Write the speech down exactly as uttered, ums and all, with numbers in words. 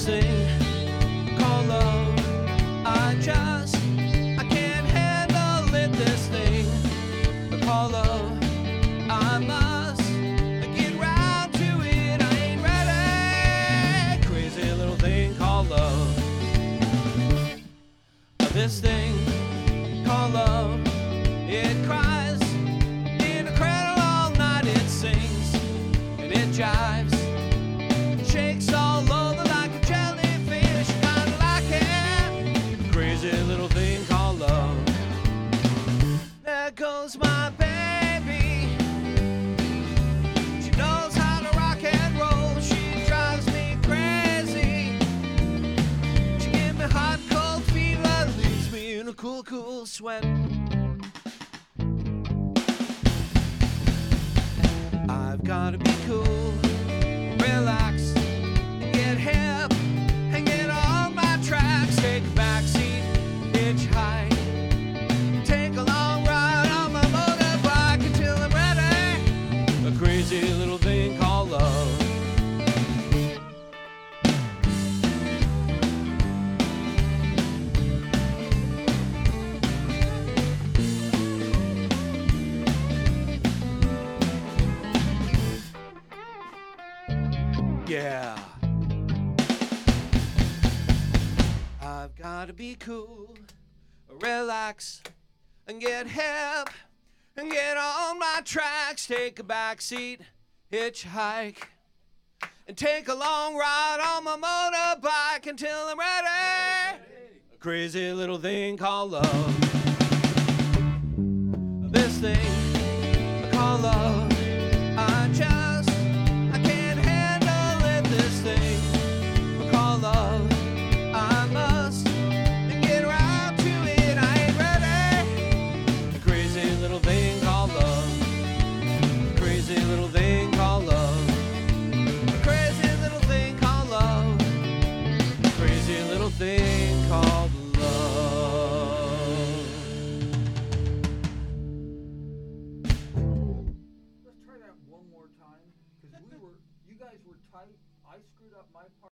this thing called love. I just, I can't handle it, this thing called love. I must get round to it, I ain't ready. Crazy little thing called love. This thing called love, it cries in a cradle all night, it sings and it jives, shakes all over like a jellyfish, kinda like it. Crazy little thing called love. There goes my baby, she knows how to rock and roll, she drives me crazy, she gives me hot cold fever, leaves me in a cool cool sweat. I've gotta be cool, relax, and get hip, and get on my tracks. Take a backseat, hitchhike, take a long ride on my motorbike until I'm ready. A crazy little thing called love. Yeah. I've gotta be cool, relax, and get hip, and get on my tracks. Take a backseat, hitchhike, and take a long ride on my motorbike until I'm ready. A crazy little thing called love. This thing called love. I just, I can't handle it, this thing called love. I must get around to it, I ain't ready. A crazy little thing called love. A crazy little thing called love. A crazy little thing called love. A crazy little thing called love. Let's try that one more time, because we were, you guys were tight. I screwed up my part.